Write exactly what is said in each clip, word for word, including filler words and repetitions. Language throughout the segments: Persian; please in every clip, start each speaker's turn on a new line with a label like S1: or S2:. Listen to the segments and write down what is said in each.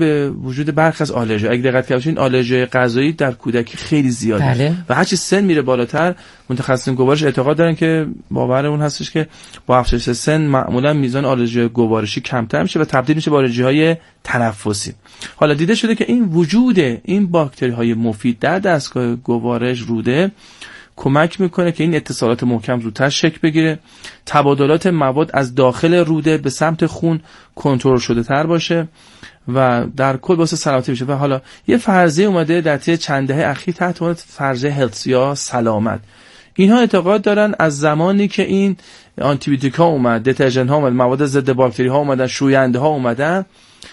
S1: به وجود برخی از آلرژی. اگه دقت کنید آلرژی غذایی در کودکی خیلی زیاده
S2: بله.
S1: و هرچی سن میره بالاتر متخصصین گوارش اعتقاد دارن که باور اون هستش که با افزایش سن معمولا میزان آلرژی گوارشی کمتر میشه و تبدیل میشه به آلرژی‌های تنفسی. حالا دیده شده که این وجود این باکتری‌های مفید در دستگاه گوارش روده کمک میکنه که این اتصالات محکم زودتر شکل بگیره، تبادلات مواد از داخل روده به سمت خون کنترل شده تر باشه و در کل واسه سلامتی بشه. و حالا یه فرضیه اومده در طی چند دهه اخیر تحت عنوان فرضیه هلت یا سلامت. اینها اعتقاد دارن از زمانی که این آنتی بیوتیکا اومد، دترژن ها اومد، مواد ضد باکتری ها اومدن، شوینده ها اومدن،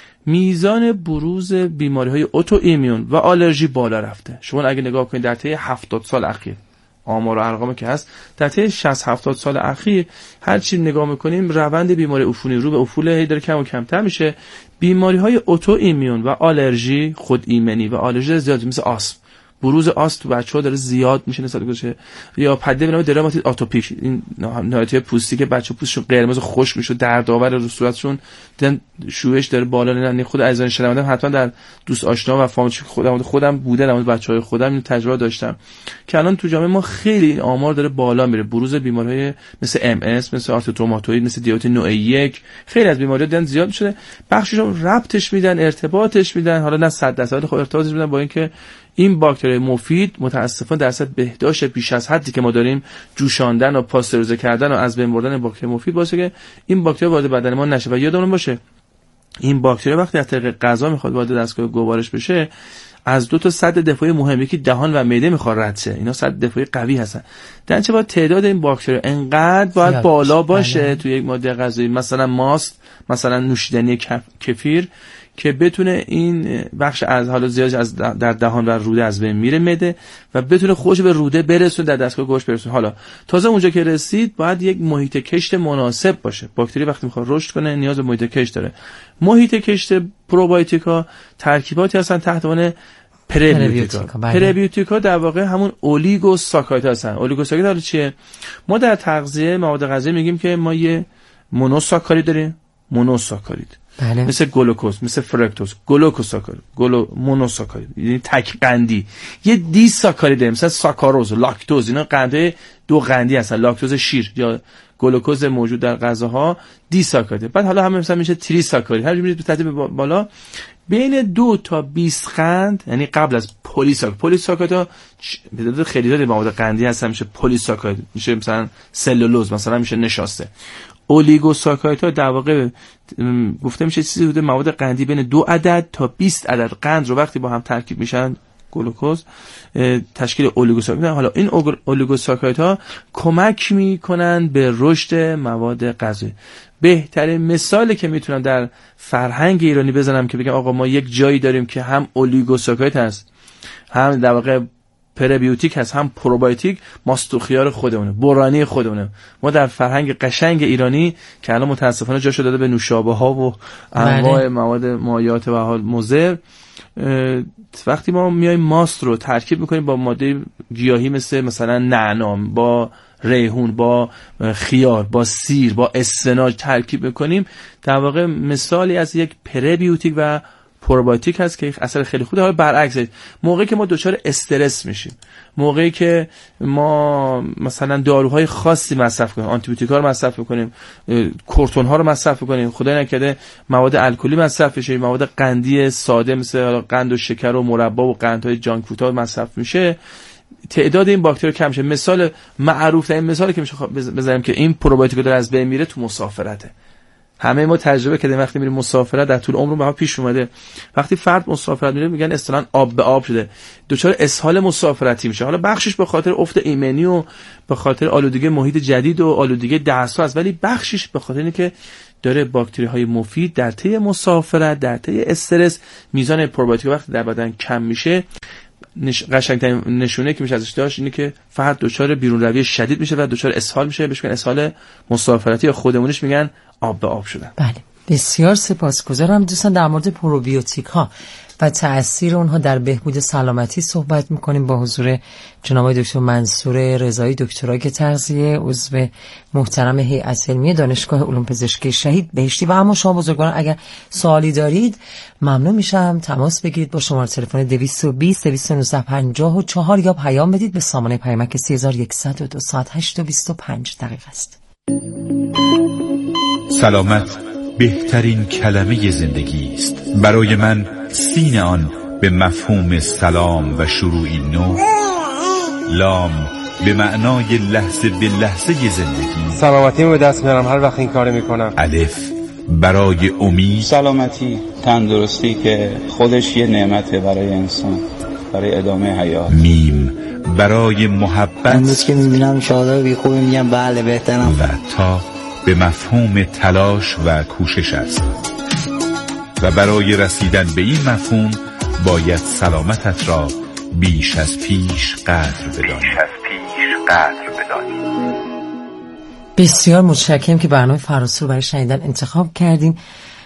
S1: میزان بروز بیماری های اتو ایمیون و آلرژی بالا رفته. شما اگه نگاه کنید در طی هفتاد سال اخیر آمار و ارقامی که هست، در طی شصت هفتاد سال اخیر هر چی نگاه میکنیم روند بیماری عفونی رو به افول هی داره کم و کمتر میشه. بیماری های اتو ایمیون و آلرژی، خود ایمنی و آلرژی زیاد مثل آسم، بروز آست تو بچه‌ها داره زیاد میشه نسبت گذشته، یا پدیده به نام درماتیت آتوپیک، این نهایت پوستی که بچه پوستشون قرمز و خشک میشه، دردآور رو صورتشون، دیدن شویش داره بالا. نه خود عزیزان شنوندم حتما در دوست آشنا و فامیل خودم خودم بوده، در بچه‌های خودم این تجربه داشتم که الان تو جامعه ما خیلی این آمار داره بالا میره. بروز بیماری‌های مثل ام اس، مثل آرتریت روماتوئید، مثل دیابت نوع یک، خیلی از بیماری‌ها دیدن زیاد شده. بخششون ربطش میدن، ارتباطش میدن، حالا نه صد درصد خود ارتباطش میدن با اینکه این باکتری مفید متاسفانه درصد بهداشت بیش از حدی که ما داریم جوشاندن و پاستوریزه کردن و از بین بردن باکتری مفید باشه که این باکتری وارد بدن ما نشه. و یادمون باشه این باکتری وقتی از طریق غذا میخواد وارد دستگاه گوارش بشه از دو تا سد دفاعی مهم، یکی دهان و معده میخواد رد شه. اینا سد دفاعی قوی هستن. در چه باید تعداد این باکتری انقدر باید بالا باشه بله. توی یک ماده غذایی مثلا ماست، مثلا نوشیدنی کفیر، که بتونه این بخش از حالا زیادش از در دهان و روده از بین میره مده و بتونه خودش به روده برسونه، در دستگاه گوارش برسونه. حالا تازه اونجا که رسید باید یک محیط کشت مناسب باشه. باکتری وقتی میخواد رشد کنه نیاز به محیط کشت داره. محیط کشت پروبیوتیکا ترکیباتی هستن تحت عنوان پربیوتیکا. پربیوتیکا در واقع همون اولیگوساکاریت هستن. اولیگوساکاریت حالا چیه؟ ما در تغذیه مواد غذایی میگیم که ما یه مونوساکارید داریم، مونوساکارید
S2: بله.
S1: مثل گلوکوز، مثل فرکتوز، گلوکوساکارید، گلو مونوساکارید یعنی تک قندی. یه دی ساکارید مثل ساکاروز، لاکتوز، اینا قندهای دو قندی هستن. لاکتوز شیر یا گلوکوز موجود در غذاها دی ساکارید. بعد حالا هم مثلا میشه تری ساکارید. هر میرید به ترتیب بالا بین دو تا بیست قند، یعنی قبل از پلی ساکارید. پلی ساکاریدها تعداد خیلی زیادی مواد قندی هستن، میشه پلی ساکارید، میشه مثلا سلولوز، مثلا میشه نشاسته. اولیگوساکاریدها در واقع گفته میشه چیزی حدود مواد قندی بین دو عدد تا بیست عدد قند رو وقتی با هم ترکیب میشن گلوکوز تشکیل اولیگوساکارید. حالا این اولیگوساکاریدها کمک میکنن به رشد مواد غذایی. بهترین مثالی که میتونم در فرهنگ ایرانی بزنم که بگم آقا ما یک جایی داریم که هم اولیگوساکارید هست، هم در واقع پربیوتیک هست، هم پروبیوتیک، ماست و خیار خودمونه، برانی خودمونه. ما در فرهنگ قشنگ ایرانی که الان متاسفانه جاشو داده به نوشابه ها و انواع مواد مایعات و حال مضر، وقتی ما میایم ماست رو ترکیب میکنیم با ماده گیاهی مثل مثلا نعنا، با ریحون، با خیار، با سیر، با اسفناج ترکیب میکنیم، در واقع مثالی از یک پربیوتیک و پروبیوتیک هست که اثر خیلی خوبه. حالا برعکس موقعی که ما دچار استرس میشیم، موقعی که ما مثلا داروهای خاصی مصرف کنیم، آنتی بیوتیکا رو مصرف میکنیم، کورتون ها رو مصرف میکنیم، خدای نکرده مواد الکلی مصرف بشه، مواد قندی ساده مثل قند و شکر و مربا و قندهای جانک فود ها مصرف میشه، تعداد این باکتری کم میشه. مثال معروف ترین مثالی که میشه بزنیم که این پروبیوتیک داره از بین میره تو مسافرته. همه ما تجربه کردیم وقتی میریم مسافرت در طول عمرمون ما پیش اومده، وقتی فرد مسافرت میره میگن اصطلاحاً آب به آب شده، دچار اسهال مسافرتی میشه. حالا بخشش به خاطر افت ایمنی و به خاطر آلودگی محیط جدید و آلودگی دست‌ها است، ولی بخشش به خاطر اینه که داره باکتری های مفید در طی مسافرت، در طی استرس، میزان پروبیوتیک وقتی در بدن کم میشه، نش... قشنگترین نشونه که میشه ازش داشت اینه که فرد دچار بیرون روی شدید میشه و دچار اسهال میشه، بهش میگن اسهال مسافرتی یا خودمونش میگن آب به آب شدن.
S2: بله. بسیار سپاسگزارم. دوستان در مورد پروبیوتیک ها و تأثیر اونها در بهبود سلامتی صحبت میکنیم با حضور جناب دکتر منصور رضایی، دکترای تغذیه، عضو محترم هیئت علمی دانشگاه علوم پزشکی شهید بهشتی. و اما شما بزرگواران اگر سوالی دارید ممنون میشم تماس بگیرید با شماره تلفن دویست و بیست دویست و نوزده پنجاه و چهار یا پیام بدید به سامانه پیامک سه هزار و صد و دو ساعت هشت و بیست و پنج دقیقه است.
S3: سلامت بهترین کلمه زندگی است. برای من سین آن به مفهوم سلام و شروعی نو، لام به معنای لحظه به لحظه زندگی،
S4: سلامتی رو به دست میارم هر وقت این کارو میکنم.
S3: الف برای امید،
S5: سلامتی، تندرستی که خودش یه نعمته برای انسان برای ادامه حیات.
S3: میم برای محبت،
S6: امروز که میبینم شادا بی خوبی میگم بله بهترم.
S3: و تا به مفهوم تلاش و کوشش است و برای رسیدن به این مفهوم باید سلامتت را بیش از پیش قدر بدانی. بیش از پیش قدر بدانی.
S2: بسیار متشکرم که برنامه فراسو رو برای شنیدن انتخاب کردین.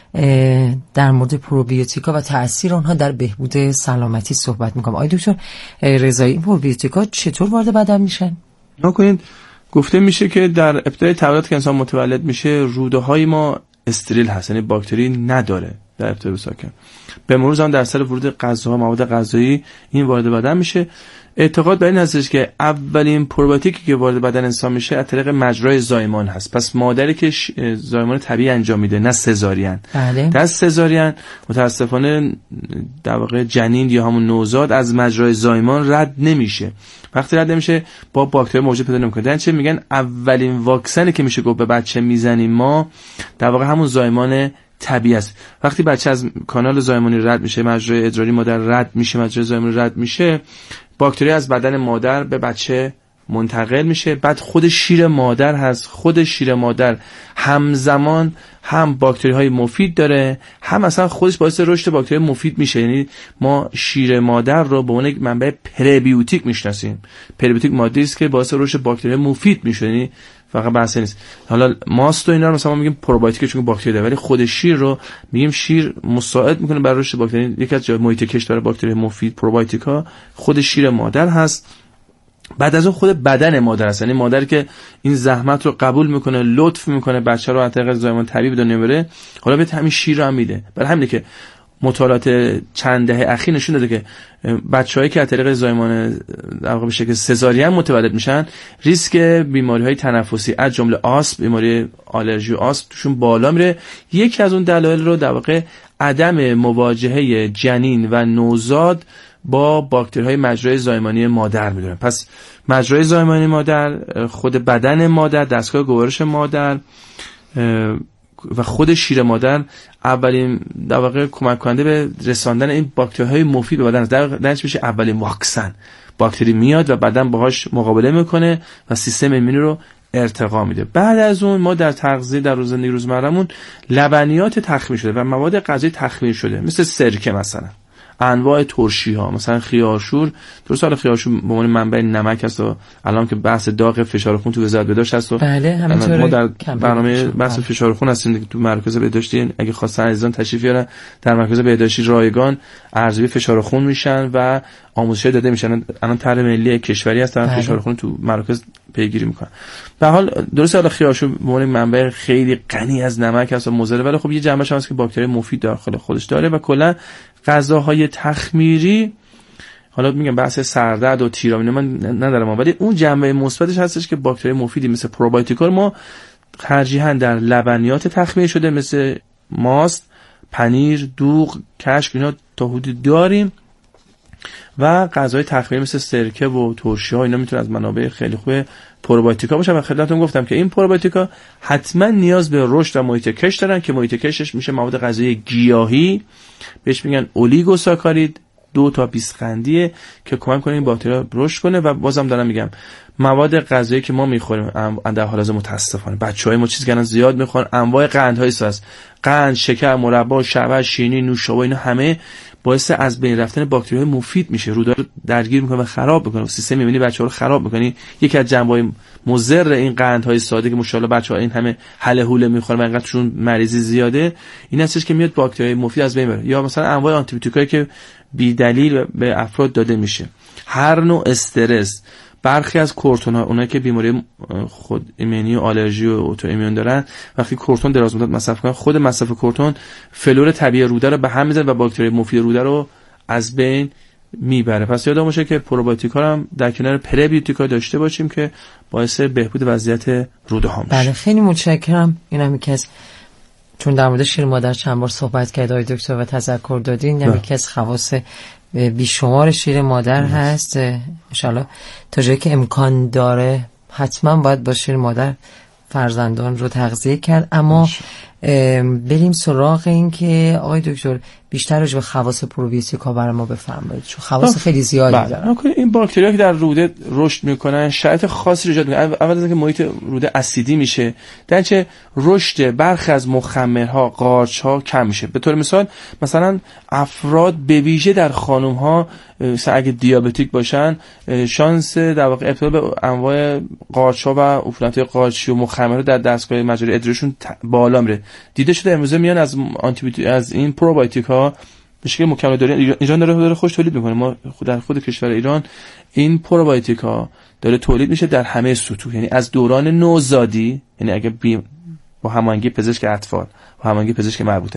S2: در مورد پروبیوتیکا و تأثیر آنها در بهبود سلامتی صحبت میکنم. آقای دکتر رضایی، این پروبیوتیکا چطور وارد بدن میشن؟
S1: نکنید گفته میشه که در ابتدای تولد که انسان متولد میشه روده های ما استریل هست، یعنی باکتری نداره در ابتدای ساکن. به مرور زمان در اثر ورود غذاها، مواد غذایی این وارد بدن میشه. اعتقاد بر این هستش که اولین پروبیوتیکی که وارد بدن انسان میشه از طریق مجرای زایمان هست. پس مادری که زایمان طبیعی انجام میده، نه سزارین.
S2: بله.
S1: در سزارین متاسفانه در واقع جنین یا همون نوزاد از مجرای زایمان رد نمیشه. وقتی رد نمیشه با باکتری موجود پیدا نمیکنه. در چه میگن اولین واکسنی که میشه گفت به بچه میزنیم ما در واقع همون زایمان طبیعی است. وقتی بچه از کانال زایمانی رد میشه، مجرای ادراری مادر رد میشه، مجرای زایمانی رد میشه، باکتری از بدن مادر به بچه منتقل میشه. بعد خود شیر مادر هست، خود شیر مادر همزمان هم باکتری های مفید داره، هم اصلا خودش باعث رشد باکتری مفید میشه. یعنی ما شیر مادر رو به عنوان یک منبع پربیوتیک میشناسیم. پربیوتیک ماده‌ای است که باعث رشد باکتری مفید میشه، یعنی فقط بحث نیست. حالا ماست و اینا رو مثلا ما میگیم پروبیوتیک چون باکتری داره، ولی خود شیر رو میگیم شیر مساعد میکنه برای رشد باکتری. یکی از جای محیط کش داره باکتری مفید پروبیوتیکا خود شیر مادر هست. بعد از اون خود بدن مادر هست، یعنی مادر که این زحمت رو قبول میکنه، لطف میکنه بچه رو از طریق زایمان طبیعی به دنیا بره، حالا به همین شیر رو هم میده. برای همینه که مطالعات چند دهه اخیر نشون داده که بچه‌هایی که از طریق زایمان در واقع به شکل سزارین متولد میشن ریسک بیماری‌های تنفسی از جمله آسم، بیماری آلرژی و آسم توشون بالا میره. یکی از اون دلایل رو در واقع عدم مواجهه جنین و نوزاد با باکتری‌های مجرای زایمانی مادر میدونن. پس مجرای زایمانی مادر، خود بدن مادر، دستگاه گوارش مادر و خود شیر مادر اولین در واقع کمک کننده به رساندن این باکتری‌های مفید به بدن است. در نتیجه میشه اولین واکسن. باکتری میاد و بدن باهاش مقابله میکنه و سیستم ایمنی رو ارتقا میده. بعد از اون ما در تغذیه در زندگی روزمرهمون لبنیات تخمیر شده و مواد غذایی تخمیر شده، مثل سرکه مثلا، انواع ترشی ها، مثلا خیارشور. درست حالا خیارشور به عنوان منبع نمک هست و الان که بحث داغ فشار خون تو وزارت بهداشت هست و
S2: بله همینطوره.
S1: ما در برنامه بحث بله. فشار خون هستیم تو مرکز بهداشتی. اگه خواستن عزیزان تشریف بیارن در مرکز بهداشتی رایگان ارزیابی فشار خون میشن و آموزش داده میشن. الان طرح ملی کشوری هست در فشار خون تو مرکز پیگیری میکنن. به حال درست حالا خیارشور به عنوان منبع خیلی غنی از نمک هست و مضر، ولی خب یه جنبه‌ش هست که باکتری مفید داخل خودش داره و کلا غذاهای تخمیری، حالا میگم بحث سردرد و تیرامین من ندارم، ولی اون جنبه مثبتش هستش که باکتری مفیدی مثل پروبیوتیکا ما ترجیحاً در لبنیات تخمیر شده مثل ماست، پنیر، دوغ، کشک اینا تا حدودی داریم و غذاهای تخمیری مثل سرکه و ترشی ها اینا میتونه از منابع خیلی خوب پروبیوتیکا باشه. و خدمتتون گفتم که این پروبیوتیکا حتما نیاز به رشد و محیط کش دارن که محیط کشش میشه مواد غذایی گیاهی، بهش میگن اولیگوساکارید، دو تا بیست قندیه که کمک کنه این باکتری رشد کنه. و بازم دارم میگم مواد غذایی که ما میخوریم در حال حاضر متاسفانه بچهای ما چیز گران زیاد میخورن، انواع قندهای هست، قند، شکر، مربا، شربت، شیرینی، نوشابه، اینا همه باعث از بین رفتن باکتری‌های مفید میشه، رودا رو درگیر میکنه و خراب میکنه، سیستم ایمنی بچه‌ها رو خراب میکنه. یکی از جنبه‌های مضر این قندهای ساده که ماشاءالله بچه‌ها این همه هله هوله میخورن و اینقدرشون مریضی زیاده، این هستش که میاد باکتری‌های مفید از بین بره. یا مثلا انواع آنتی بیوتیکایی که بی دلیل به افراد داده میشه، هر نوع استرس، برخی از کورتون ها، اونایی که بیماری خود ایمنی و آلرژی و اوتو ایمیون دارن، وقتی کورتون دراز مدت مصرف کنن، خود مصرف کورتون فلور طبیعی روده رو به هم میزنه و باکتری مفید روده رو از بین میبره. پس یادمون باشه که پروبیوتیکا هم در کنار پربیوتیکا داشته باشیم که باعث بهبود وضعیت روده ها میشه.
S2: بله خیلی متشکرم. اینم یکی از، چون در مورد شیر مادر چند بار صحبت کرد آقای دکتر و تذکر دادین، اینم یکی از خواص بیشمار شیر مادر هست. ان شاءالله تا جایی که امکان داره حتما باید با شیر مادر فرزندان رو تغذیه کرد. اما بریم سراغ این که آقای دکتر بیشتر راجع به خواص پروبیوتیکا برای ما بفرمایید، چون خواص خیلی زیادی دارن.
S1: این باکتری‌ها که در روده رشد میکنن شرایط خاصی ایجاد میکنن. اول از اینکه محیط روده اسیدی میشه، در چه رشد برخی از مخمرها، قارچ‌ها کم میشه. به طور مثال مثلا افراد به ویژه در خانم‌ها اگه دیابتیک باشن، شانس در واقع ابتلا به انواع قارچ‌ها و عفونت‌های قارچی و مخمرها در دستگاه مجاری ادراریشون بالا میره. دیده شده امروزه میان از آنتی از این پروبیوتیکا به شکل مکمل داره ایران داره داره خوش تولید میکنه. ما در خود کشور ایران این پروبیوتیکا داره تولید میشه در همه سطوح، یعنی از دوران نوزادی، یعنی اگه بی با هماهنگی پزشک اطفال و هماهنگی پزشک مربوطه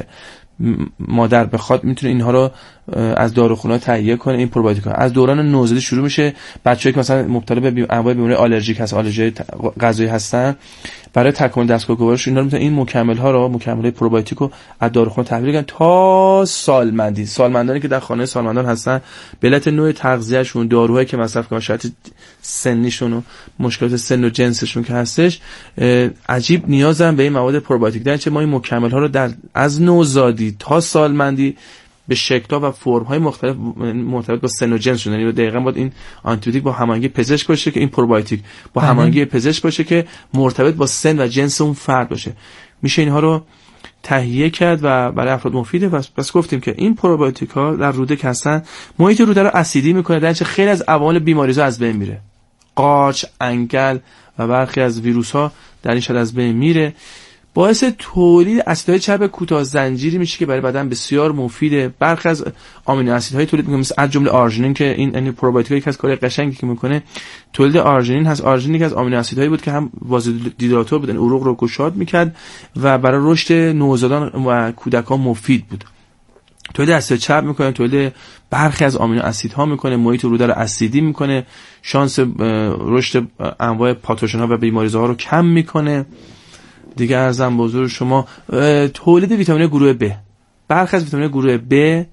S1: مادر بخواد میتونه اینها رو از داروخونه تهیه کنه. این پروبیوتیکا از دوران نوزادی شروع میشه. بچه‌ای که مثلا مبتلا به انواع بیماری آلرژیک هست، آلرژی غذایی هستن، برای تکمیل دستگاه گوارش اینا رو میتونن این مکمل ها رو، مکمل پروبیوتیکو از داروخونه تحویل بدن تا سالمندی. سالمندانی که در خانه سالمندان هستن به علت نوع تغذیه‌شون، داروهایی که مصرف کنن، شرایط سنیشون و مشکلات سن و جنسشون که هستش، عجیب نیازن به این مواد پروبیوتیک. در چه ما این مکمل ها رو در از نوزادی تا سالمندی به شکل‌ها و فرم‌های مختلف مرتبط با سن و جنسشون، یعنی دقیقاً باید این آنتیبیوتیک با هماهنگی پزشک باشه که این پروبیوتیک با هماهنگی پزشک باشه که مرتبط با سن و جنس اون فرد باشه. میشه اینها رو تهیه کرد و برای افراد مفیده. پس پس گفتیم که این پروبیوتیک‌ها در روده که هستن محیط روده رو اسیدی میکنه، در نتیجه خیلی از عوامل بیماری‌ها از بین میره. قارچ، انگل و برخی از ویروس‌ها در این شکل از بین میره. باعث تولید اسیدهای چرب کوتاه زنجیری میشه که برای بدن بسیار مفیده. برخی از آمینو اسیدهای تولید میکنه، مثل از جمله آرژینین که این یعنی پروبیوتیک یک از کارهای قشنگی که میکنه تولید آرژینین هست. آرژینین که از آمینو اسیدهایی بود که هم وازودیلاتور بود، عروق رو گشاد میکرد و برای رشد نوزادان و کودکان مفید بود. تولید اسید چرب میکنه، تولید برخی از آمینو اسیدها میکنه، محیط روده رو اسیدی میکنه، شانس رشد انواع پاتوژن ها و بیماریزها رو کم میکنه. دیگه ارزم به حضور شما تولید ویتامین گروه B، برخی از ویتامین گروه B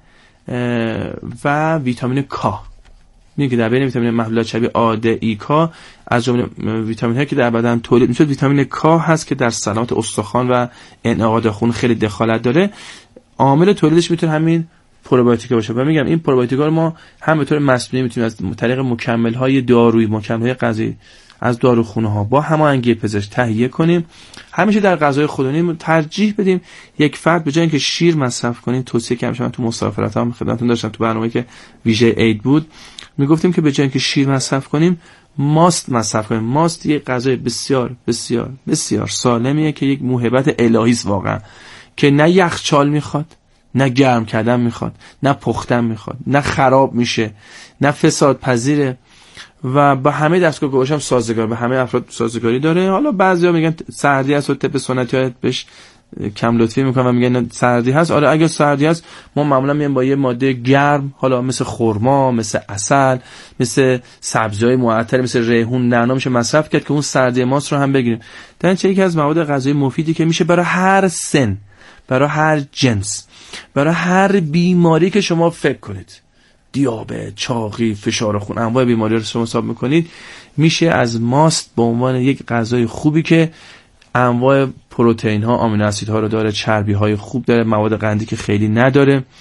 S1: و ویتامین K. میگه که در بین ویتامین محلولات شبیه آ، د، ای، کا از جمله ویتامین هایی که در بدن تولید میشه ویتامین K هست که در سلامت استخوان و انعقاد خون خیلی دخالت داره. عامل تولیدش میتونه همین پروبیوتیکا باشه. و میگم این پروبیوتیکا رو ما هم به طور مصنوعی میتونیم از طریق مکمل های دارویی، مکمل های غذایی از داروخونه ها با هماهنگی پزشک تهیه کنیم. همیشه در غذای خودمون ترجیح بدیم یک فرد به جای اینکه شیر مصرف کنیم، توصیه که همیشه من تو مسافرتام خدمتتون داشتم تو برنامه‌ای که ویژه عید بود، میگفتیم که به جای اینکه شیر مصرف کنیم ماست مصرف کنیم. ماست یک غذای بسیار بسیار بسیار سالمیه که یک موهبت الهی است واقعا، که نه یخچال میخواد، نه گرم کردن میخواد، نه پختن میخواد، نه خراب میشه، نه فساد پذیره و با همه دستگاه گوارش هم سازگار، به همه افراد سازگاری داره. حالا بعضیا میگن سردی هست و طب سنتی ها بهش کم لطفی میکنن و میگن سردی هست. آره اگه سردی هست ما معمولا میایم با یه ماده گرم، حالا مثل خرما، مثل عسل، مثل سبزی‌های معطر، مثل ریحون، نعنا میشه مصرف کرد که اون سردی ماست رو هم بگیریم. در این چه یکی از مواد غذایی مفیدی که میشه برای هر سن، برای هر جنس، برای هر بیماری که شما فکر کنید، دیابت، چاقی، فشار خون، انواع بیماری رو شما حساب میکنید، میشه از ماست به عنوان یک غذای خوبی که انواع پروتئین ها، آمینو اسیدها رو داره، چربی های خوب داره، مواد قندی که خیلی نداره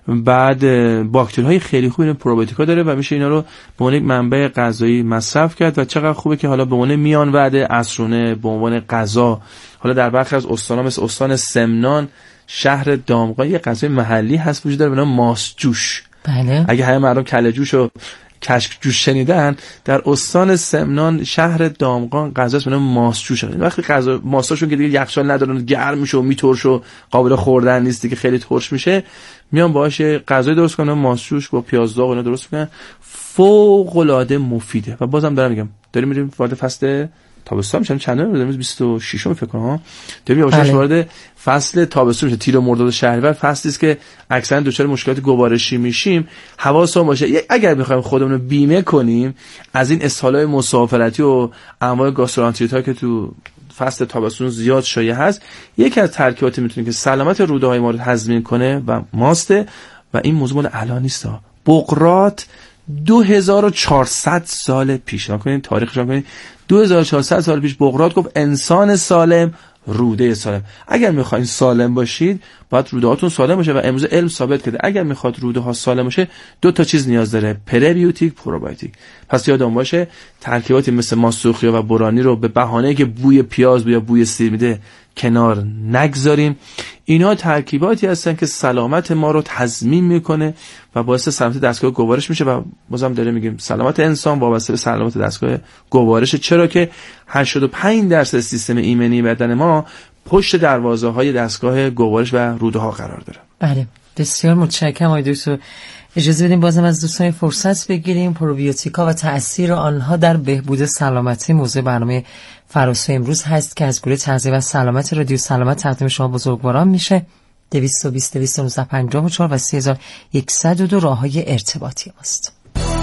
S1: بعد باکتری های خیلی خوبی پروبیوتیکا داره و میشه اینا رو به عنوان یک منبع غذایی مصرف کرد و چقدر خوبه که حالا به عنوان میان وعده عصرونه، به عنوان غذا، حالا در برخی از استان‌ها مثل استان سمنان، شهر دامغان، یه غذای محلی هست وجود داره به نام ماست جوش.
S2: بله.
S1: اگه همه مردم کله جوش و کشک جوش شنیدن، در استان سمنان شهر دامغان غذاست به نام ماست جوش. وقتی غذا ماستاشون که دیگه یخچال ندارن، گرم میشه و میترشه و قابل خوردن نیست دیگه، خیلی ترش میشه، میان باهاش غذای درست کنن، ماست جوش با پیاز داغ اینا درست میکنن، فوق العاده مفیده. و بازم دارم میگم داریم میریم وارد فصل تابستون میشن، چند روز امروز بیست و شش فکر کنم ها، داریم یواشاش وارد فصل تابستون میشه. تیر و مرداد و شهریور فصلی است که اکثرا دچار مشکلات گوارشی میشیم. حواسمون باشه اگر بخوایم خودمون رو بیمه کنیم از این اسهال‌های مسافرتی و انواع گاسترانتریت‌ها که تو فصل تابستون زیاد شایع هست، یکی از ترکیباتی میتونه که سلامت روده‌های ما رو تضمین کنه و ماسته. و این موضوع مال الان نیست ها، بقراط دو هزار و چهارصد سال پیش، نکنین تاریخش رو کنین، دو هزار و چهارصد سال پیش بقراط گفت انسان سالم روده سالم. اگر میخواین سالم باشید باید روده هاتون سالم باشه و امروز علم ثابت کرده اگر میخواد روده ها سالم باشه دو تا چیز نیاز داره، پربیوتیک، پروبیوتیک. پس یادمون باشه ترکیباتی مثل ماستوخیا و بورانی رو به بهانه که بوی پیاز یا بوی سیر میده کنار نگذاریم. اینا ترکیباتی هستن که سلامت ما رو تضمین میکنه و باعث سلامت دستگاه گوارش میشه. و بازم داره میگیم سلامت انسان وابسته به سلامت دستگاه گوارش، چرا که هشتاد و پنج درصد سیستم ایمنی بدن ما پشت دروازه های دستگاه گوارش و روده ها قرار داره.
S2: بله بسیار متشکرم آقای دکتر. اجازه بدیم بازم از دوستان فرصت بگیریم. پروبیوتیکا و تأثیر آنها در بهبود سلامتی موضوع برنامه فراسوی امروز هست که از گروه تغذیه و سلامت رادیو سلامت تقدیم شما بزرگواران میشه. دویست و بیست دویست و نوزده پنجاه و چهار و سه هزار و صد و دو راههای ارتباطی ماست.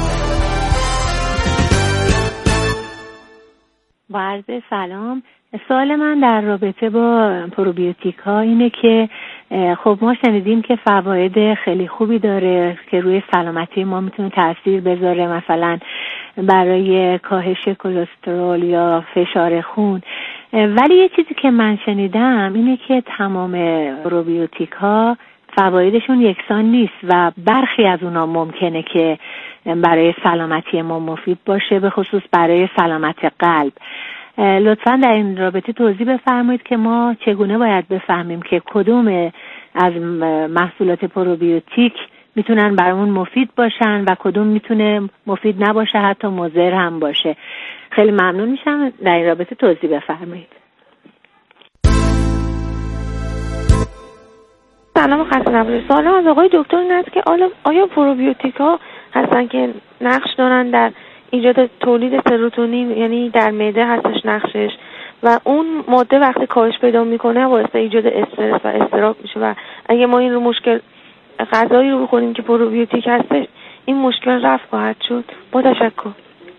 S7: با عرض سلام، سوال من در رابطه با پروبیوتیکا اینه که خب ما شنیدیم که فواید خیلی خوبی داره که روی سلامتی ما میتونه تأثیر بذاره، مثلا برای کاهش کلسترول یا فشار خون. ولی یه چیزی که من شنیدم اینه که تمام پروبیوتیکا فوایدشون یکسان نیست و برخی از اونا ممکنه که برای سلامتی ما مفید باشه، به خصوص برای سلامت قلب. لطفاً در این رابطه توضیح بفرمایید که ما چگونه باید بفهمیم که کدوم از محصولات پروبیوتیک میتونن برامون مفید باشن و کدوم میتونه مفید نباشه، حتی مضر هم باشه. خیلی ممنون میشم در این رابطه توضیح بفرمایید.
S8: سلام خسته نباشید. سوالم از آقای دکتر این است که آیا پروبیوتیکا هستن که نقش دارن در ایجاد تولید سروتونین، یعنی در معده هستش نقشش، و اون ماده وقتی کاهش پیدا میکنه باعث ایجاد استرس و اضطراب میشه و اگه ما این رو مشکل غذایی رو بخوریم که پروبیوتیک هستش این مشکل رفع خواهد شد. با تشکر.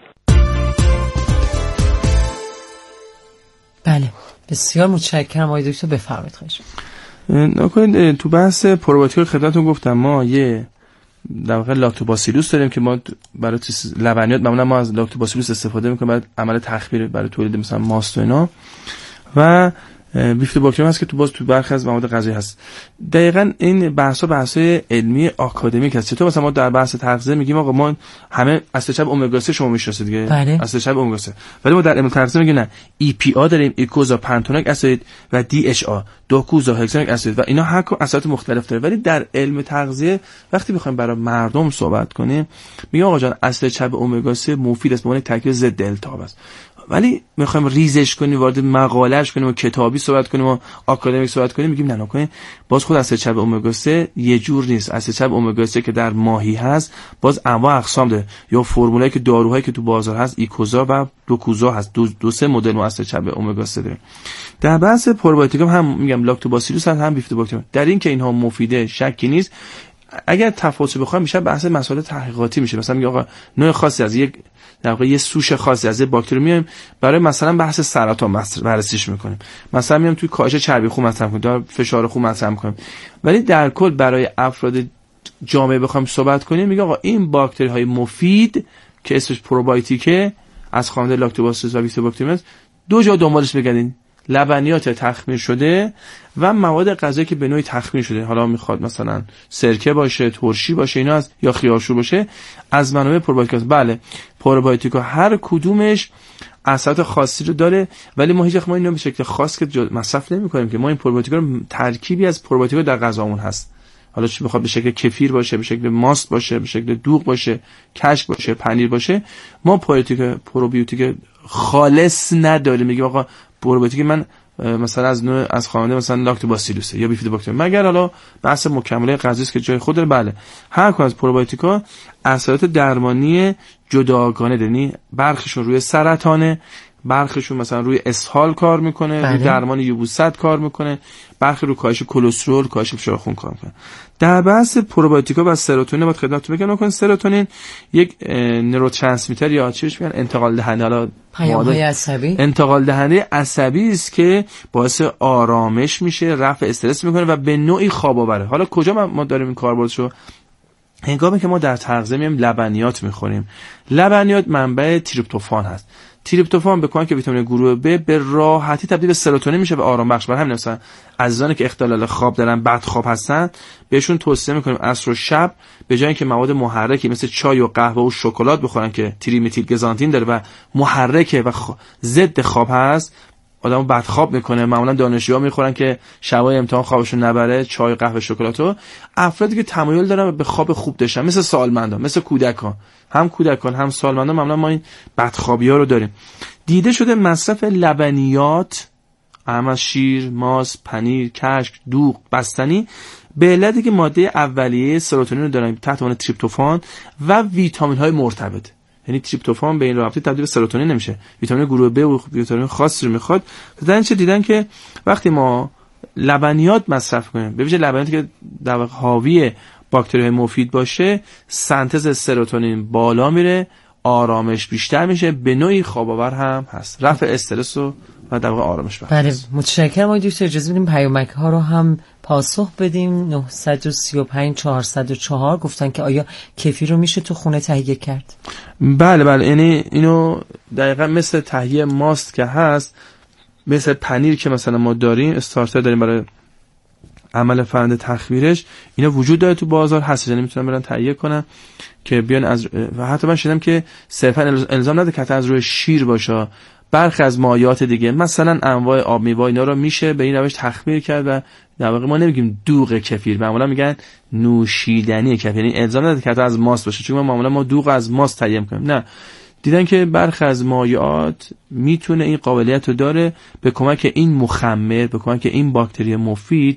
S2: بله بسیار متشکرم آقای دکتر، بفرمایید. خواهش
S1: نکنید تو بحث پروبیوتیک خدمتتون گفتم ما یه در واقع لاکتوباسیلوس داریم که ما برای لبنیات معمولا ما از لاکتوباسیلوس استفاده میکنیم برای عمل تخمیر برای تولید مثلا ماست و اینا، و بیفیدوباکتریوم هست که تو باز تو برخی از مواد غذایی هست. دقیقاً این بحثا بحثای علمی آکادمیک هست. چطور مثلا ما در بحث تغذیه میگیم آقا ما همه اصل چرب امگا سه شما میشناسید دیگه،
S2: بله.
S1: اصل چرب امگا سه، ولی ما در علم تغذیه میگیم نه، ای پی آ داریم، ایکوزا پنتونیک اسید و دی اچ آ دوکوزا هکسانیک اسید و اینا هر کدوم اسید مختلف داره. ولی در علم تغذیه وقتی میخوایم برای مردم صحبت کنیم میگیم آقا جان اصل چرب امگا سه مفید است، به عنوان ترکیب ضد التهاب است. ولی میخوایم ریزش کنیم، وارد مقالهش کنیم و کتابی صحبت کنیم و آکادمیک صحبت کنیم، میگیم نه نکنیم. باز خود اصل چرب امگا سه یه جور نیست. اصل چرب امگا سه که در ماهی هست باز انواع اقسام داره، یا فرمولایی که داروهایی که تو بازار هست ایکوزا و دوکوزا هست، دو, دو سه مدل اصل چرب امگا سه داره. در بحث پروبیوتیک هم میگم لاکتوباسیلوس هم, هم بیفیدوباکتریوم، در این که اینها مفیده شکی نیست. اگر تفاوت بخوایم میشه بحث مسائل تحقیقاتی میشه. مثلا میگه آقا نوع خاصی از یک در واقع یه سوش خاصی از باکتری میایم برای مثلا بحث سرطان بررسیش میکنیم، مثلا میایم توی کاهش چربی خون مطرح میکنیم، در فشار خون مطرح میکنیم. ولی در کل برای افراد جامعه بخوایم صحبت کنیم میگه آقا این باکتری های مفید که اسمش پروبیوتیکه از خانواده لاکتوباسیلوس و بیفیدوباکتریوم دو جا دنبالش بگردین. لبنیات تخمیر شده و مواد غذایی که به نوعی تخمیر شده، حالا میخواد مثلا سرکه باشه، ترشی باشه، اینا از یا خیارشور باشه، از منابع پروبیوتیک. بله پروبیوتیک هر کدومش اثرات خاصی رو داره، ولی ما هیچ وقت ما اینو به شکل خاص که مصرف نمی‌کنیم که ما این پروبیوتیک رو ترکیبی از پروبیوتیک در غذامون هست. حالا چه بخواد به شکل کفیر باشه، به شکل ماست باشه، به شکل دوغ باشه، کشک باشه، پنیر باشه، ما پروبیوتیک پروبیوتیک خالص نداریم. میگه آقا پروبیوتیک من مثلا از نوع از خواننده مثلا لاکتوباسیلوس یا بیفیدوباکتر، مگر حالا بحث مکمله غذایی است که جای خود داره. بله هر کدوم از پروبیوتیکا اثرات درمانی جداگانه دارن، یعنی برخشون روی سرطانه، برخشون مثلا روی اسهال کار میکنه، روی درمان یبوست کار میکنه، برخی رو کاهش کلسترول، کاهش فشار خون کار میکنه. در بحث پروبیوتیکا و سروتونین باید خدمتتون بگم نکنید سروتونین یک نوروترانسمیتر یا چیش میگن انتقال دهنده، حالا
S2: پیام‌های عصبی،
S1: انتقال دهنده عصبی است که باعث آرامش میشه، رفع استرس میکنه و به نوعی خواب آوره. حالا کجا ما داریم این کاربردشو؟ هنگامی که ما در تغذیه میایم لبنیات میخوریم. لبنیات منبع تریپتوفان هست. تریپتوفان به کمک ویتامین گروه ب به راحتی تبدیل به سروتونین میشه و آرام بخش. برای همین مثلا عزیزانی که اختلال خواب دارن، بد خواب هستن، بهشون توصیه میکنیم عصر و شب به جای اینکه مواد محرکی مثل چای و قهوه و شکلات بخورن که تریمتیل گزانتین داره و محرکه و خ... ضد خواب هست، آدمو بد خواب میکنه. معمولا دانشجوها میخورن که شبای امتحان خوابشون نبره چای، قهوه، شکلاتو. افرادی که تمایل دارن به خواب خوب داشتن مثل سالمندان، مثل کودکان، هم کودکان هم سالمندان، معمولا ما این بدخوابی‌ها رو داریم. دیده شده مصرف لبنیات، اهم از شیر، ماست، پنیر، کشک، دوغ، بستنی، به علتی که ماده اولیه سروتونین رو دارن تحت عنوان تریپتوفان و ویتامین‌های مرتبط. یعنی تریپتوفان به این راحتی تبدیل به سروتونین نمیشه، ویتامین گروه ب و ویتامین خاصی رو میخواد. مثلا چه دیدن که وقتی ما لبنیات مصرف کنیم، به ویژه لبنیاتی که در واقع حاوی باکتری‌های مفید باشه، سنتز سروتونین بالا میره، آرامش بیشتر میشه، به نوعی خواب آور هم هست، رفع استرس و و در واقع آرامش بخش.
S2: بله متشکرم. آقای دکتر اجازه بدیم پیامک ها رو هم پاسخ بدیم. نه سه پنج چهارصد و چهار گفتن که آیا کفیر رو میشه تو خونه تهیه کرد؟
S1: بله بله، یعنی اینو دقیقاً مثل تهیه ماست که هست، مثل پنیر که مثلا ما داریم استارتر داریم برای عمل فرآیند تخمیرش، اینا وجود داره تو بازار هست، یعنی میتونن برن تهیه کنن که بیان از. و حتی من شنیدم که صرفا الزام نداره که از روی شیر باشه، برخی از مایعات دیگه مثلا انواع آب میوه اینا رو میشه به این روش تخمیر کرد و در واقع ما نمیگیم دوغ کفیر، معمولا میگن نوشیدنی کفیر، یعنی الزام نداره که از ماست باشه، چون ما معمولا ما دوغ از ماست تهیه میکنیم. نه، دیدن که برخی از مایعات میتونه این قابلیت رو داره به کمک این مخمر، به کمک این باکتری مفید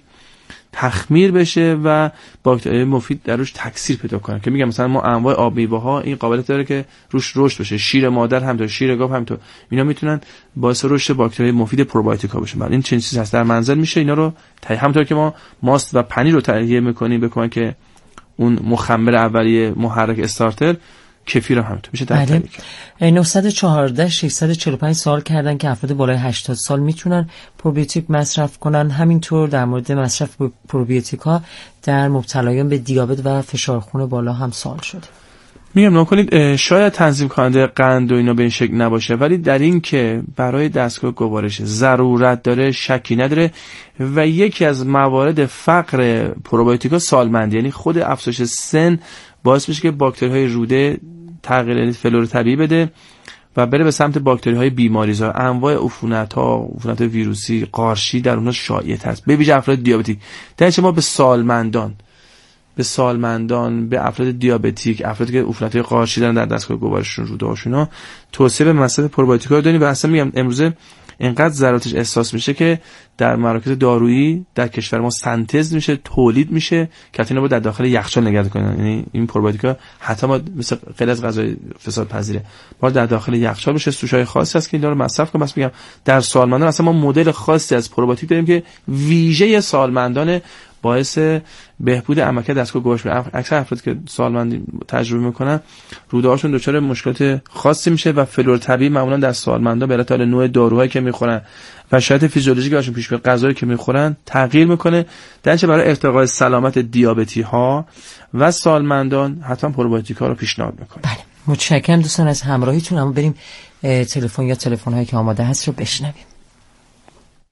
S1: تخمیر بشه و باکتری مفید در روش تکثیر پیدا کنه. که میگم مثلا ما انواع آب میوه ها این قابلیت داره که روش رشد بشه، شیر مادر همینطور، شیر گاو همینطور، اینا میتونن باعث رشد باکتری مفید پروبیوتیکا بشن. این چنین چیزی هست در منزل میشه اینا رو تهیه، همونطور که ما ماست و پنیر رو تهیه میکنیم به کمک اون مخمر اولیه محرک استارتر، کفیر هم همینطور میشه تهیه کرد.
S2: نه چهار شش چهار پنج سوال کردن که افراد بالای هشتاد سال میتونن پروبیوتیک مصرف کنن، همینطور در مورد مصرف پروبیوتیکا در مبتلایان به دیابت و فشار خون بالا هم سوال شده.
S1: میگم نکنید شاید تنظیم کننده قند و اینا به این شکل نباشه، ولی در این که برای دستگاه گوارش ضرورت داره شکی نداره. و یکی از موارد فقر پروبیوتیکا سالمندی، یعنی خود افزایش سن باعث میشه که باکتری‌های روده تغییر فلور طبیعی بده و بره به سمت باکتری‌های بیماریزا، انواع عفونت‌ها، عفونت ویروسی، قارچی در اونها شایع هست، به ویژه افراد دیابتیک. در ما به سالمندان به سالمندان به افراد دیابتیک، افرادی که عفونت‌های قارچی دارن در دستگاه گوارششون، روده‌هاشون، توصیه به مصرف پروبیوتیکا رو داریم. و اصلا میگم امروزه اینقدر ضرورتش احساس میشه که در مراکز دارویی در کشور ما سنتز میشه، تولید میشه که حتی اینا با در داخل یخچال نگه کنن. یعنی این پروبیوتیکا حتی ما مثل خیلی از غذای فساد پذیره با در داخل یخچال بشه، سوشای خاصی هست که اینا رو مصرف کنیم. بس میگم در سالمندان اصلا ما مدل خاصی از پروبیوتیک داریم که ویژه سالمندان باعث بهبود عملکرد دستگاه گوارش میشه. اکثر افرادی که سالمندی تجربه میکنن روده‌هاشون دچار مشکلات خاصی میشه و فلور طبیعی معمولا در سالمندا به علت نوع داروهایی که میخورن و شرایط فیزیولوژیکی هاشون پیش میاد، غذایی که میخورن تغییر میکنه. درنچه برای ارتقای سلامت دیابتی ها و سالمندان حتما پروبیوتیکا رو پیشنهاد میکنه.
S2: بله متشکرم دوستان از همراهیتون. اما بریم تلفن یا تلفن هایی که آماده هست رو بشنویم.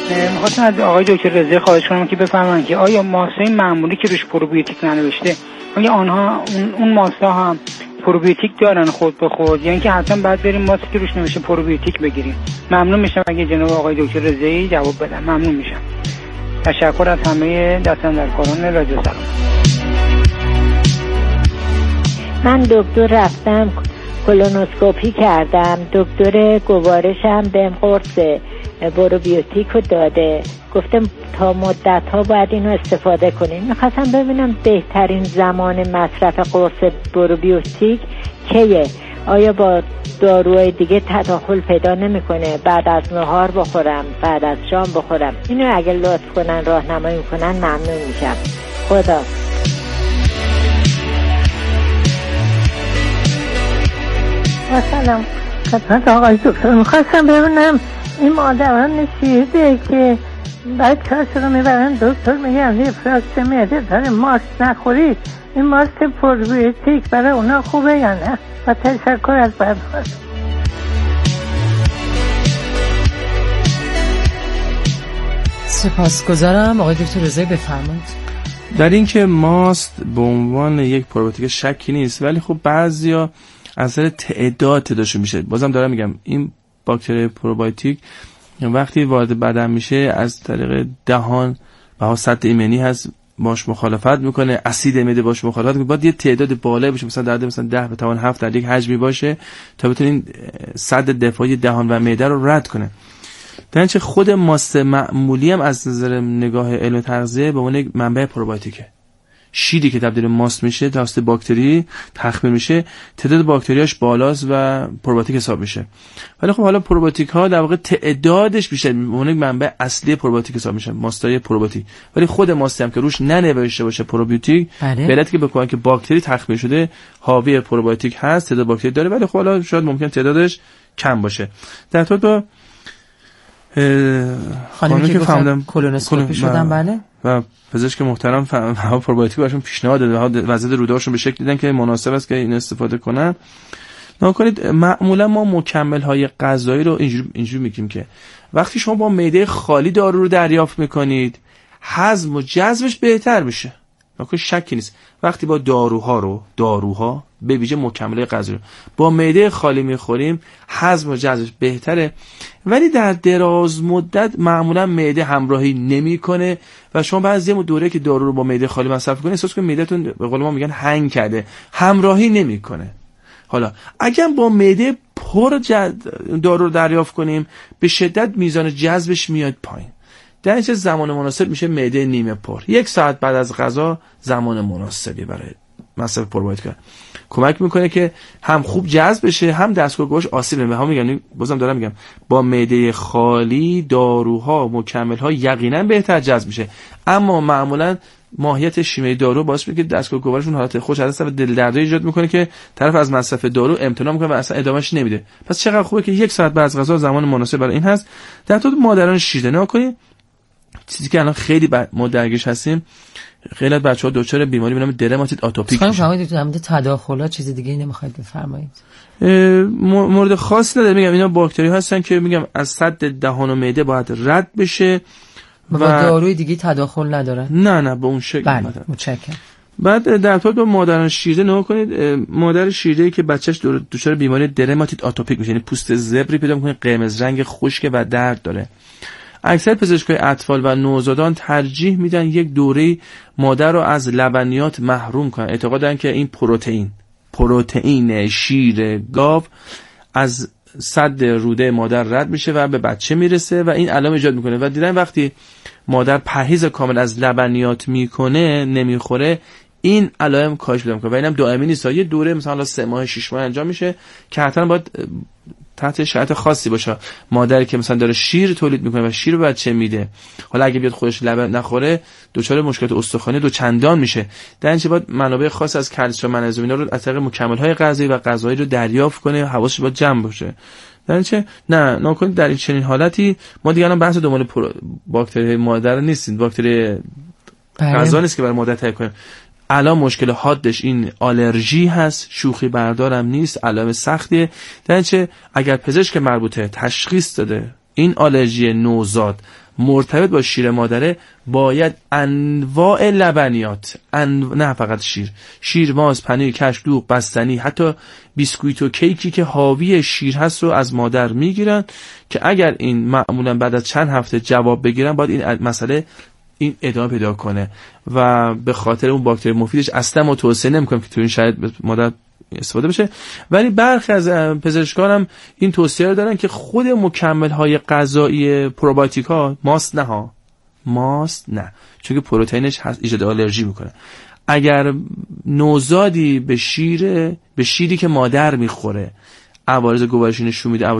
S9: می‌خواستم از آقای دکتر رضایی خواهش کنم که بفرمایید که آیا ماست‌های معمولی که روش پروبیوتیک ننوشته آیا آنها اون, اون ماست‌ها هم پروبیوتیک دارن خود به خود، یا یعنی اینکه حتما باید بریم ماستی که روش نوشته پروبیوتیک بگیریم؟ ممنون میشم اگه جناب آقای دکتر رضایی جواب بدن. ممنون میشم. تشکر از همه دستاندرکاران رادیو سلام.
S7: من دکتر رفتم کولونوسکوپی کردم، دکتر گوارشم بهم قرص پروبیوتیک رو داده، گفتم تا مدت ها باید اینو استفاده کنین. میخواستم ببینم بهترین زمان مصرف قرص پروبیوتیک کیه؟ آیا با داروهای دیگه تداخل پیدا نمیکنه؟ بعد از نهار بخورم، بعد از شام بخورم؟ اینو اگه لطف کنن راهنمایی کنن ممنون میشم. خدا.
S10: سلام خدمت آقای دکتر. میخواستم ببینم این مادران شیرده که بچه هاش رو میبرن دکتر میگن ریفراکت معده داره ماست نخورید، این ماست پروبیوتیک برای اونا خوبه یا نه؟ و تشکر از برنامه.
S2: سپاسگزارم. آقای دکتر رضایی بفرمایید.
S1: در این که ماست به عنوان یک پروبیوتیک شکی نیست، ولی خب بعضیا از نظر تعداد تعدادش میشه. بازم دارم میگم این باکتری پروبیوتیک وقتی وارد بدن میشه از طریق دهان و سطح ایمنی هست باش مخالفت میکنه، اسید معده باش مخالفت میکنه، باید یه تعداد بالایی باشه، مثلا در مثلا ده به توان هفت در یک حجمی باشه تا بتونین سد دفاعی دهان و معده رو رد کنه. در اینچه خود ماست معمولی هم از نظر نگاه علم تغذیه به عنوان منبع پروبیوتیکه. شیری که تبدیل ماست میشه توسط باکتری تخمیر میشه، تعداد باکتریاش بالاست و پروبیوتیک حساب میشه. ولی خب حالا پروبیوتیک ها در واقع تعدادش بیشتر، اون منبع اصلی پروبیوتیک حساب میشه، ماستای پروبیوتیک. ولی خود ماست هم که روش ننوشته باشه پروبیوتیک، به علت که بکنه که باکتری تخمیر شده حاوی پروبیوتیک هست، تعداد باکتری داره، ولی خب حالا شاید ممکن تعدادش کم باشه. در طور با
S2: خانمی که گفتم کولونوسکوپی شدن بله
S1: و پزشک محترم ها پروبیوتیک براشون پیشنهاد داده، وضعیت رودارشون به شکل دیدن که مناسب است که این استفاده کنن. نکنید معمولا ما مکمل های غذایی رو اینجوری اینجوری میگیم که وقتی شما با معده خالی دارو رو دریافت میکنید هضم و جذبش بهتر میشه. نکنید شکی نیست وقتی با داروها رو داروها به ویژه مکمل غذایی با معده خالی میخوریم هضم و جذبش بهتره، ولی در دراز مدت معمولا معده همراهی نمیکنه و شما بعضی دوره که دارو رو با معده خالی مصرف کنید احساس کنید معدهتون به قول ما میگن هنگ کرده، همراهی نمیکنه. حالا اگر با معده پر جد... دارو رو دریافت کنیم به شدت میزان جذبش میاد پایین. در این زمان مناسب میشه معده نیمه پر. یک ساعت بعد از غذا زمان مناسبی برای مصرف پروبیوتیک کمک میکنه که هم خوب جذب بشه هم دستگاه گوارش آسیب نمیبینه. هم میگم بازم دارم میگم با معده خالی داروها مکمل‌ها یقینا بهتر جذب میشه، اما معمولا ماهیت شیمیایی دارو باعث میشه که دستگاه گوارشون حالت خوش هست و دل دردی ایجاد میکنه که طرف از مصرف دارو امتناع میکنه و اصلا ادامهش نمیده. پس چقدر خوبه که یک ساعت بعد از غذا زمان مناسب برای این هست. در طور مادران شیرده نکنید. چیزی که الان خیلی ما درگیرش هستیم، خیلی از بچه‌ها دچار بیماری به نام درماتیت آتوپیک میشن.
S2: خانم فرمایید در مورد تداخلات چیز دیگه نمیخواید بفرمایید؟
S1: مورد خاص نداره، میگم اینا باکتری هستن که میگم از سد دهان و معده باید رد بشه
S2: و با داروی دیگه تداخل ندارن.
S1: نه نه به اون شکل.
S2: بله متشکرم.
S1: بعد در طور دو مادران شیرده نگاه کنید. مادر شیرده‌ای که بچه‌ش دچار بیماری درماتیت آتوپیک میشه، یعنی پوست زبری پیدا میکنه، قرمز رنگ خشک و درد داره، اکثر پزشکای اطفال و نوزادان ترجیح میدن یک دوره مادر رو از لبنیات محروم کنن. اعتقاد دارن که این پروتئین پروتئین شیر گاو از سد روده مادر رد میشه و به بچه میرسه و این علائم ایجاد میکنه و دیدن وقتی مادر پرهیز کامل از لبنیات میکنه نمیخوره این علائم کاهش پیدا میکنه و اینم دائمی نیست. یه دوره مثلا سه ماه شش ماه انجام میشه که حتما باید تحت شرایط خاصی باشه. مادری که مثلا داره شیر تولید میکنه و شیر به بچه میده، حالا اگه بیاد خودش لبن نخوره دچار مشکلات استخوانی دو چندان میشه. در این باید منابع خاص از کلسیم و منیزیم اینا رو از طریق مکمل‌های غذایی و غذایی رو دریافت کنه، حواسش باید جمع باشه. در این نه نکنید در این چنین حالتی ما دیگه الان بحث دنبال باکتری مادر نیستیم، باکتری غذا نیست که برای مادر تهیه کنیم. الان مشکل حادش این آلرژی هست، شوخی بردارم نیست، علائم سختیه. در اینچه اگر پزشک مربوطه تشخیص داده این آلرژی نوزاد مرتبط با شیر مادره باید انواع لبنیات ان... نه فقط شیر شیر، ماست، پنیر، کشک، دوغ، بستنی، حتی بیسکویت و کیکی که حاوی شیر هست رو از مادر میگیرن که اگر این معمولا بعد از چند هفته جواب بگیرن باید این مسئله این ادامه پیدا کنه و به خاطر اون باکتری مفیدش اصلا ما توصیه نمی‌کنیم که تو این شرایط مادر استفاده بشه. ولی برخی از پزشکان هم این توصیه رو دارن که خود مکمل‌های غذایی پروبیوتیک ها، ماست نه ها ماست نه، چون که پروتئینش ایجاد آلرژی میکنه. اگر نوزادی به شیر به شیری که مادر میخوره عوارض گوارشی نشون میده،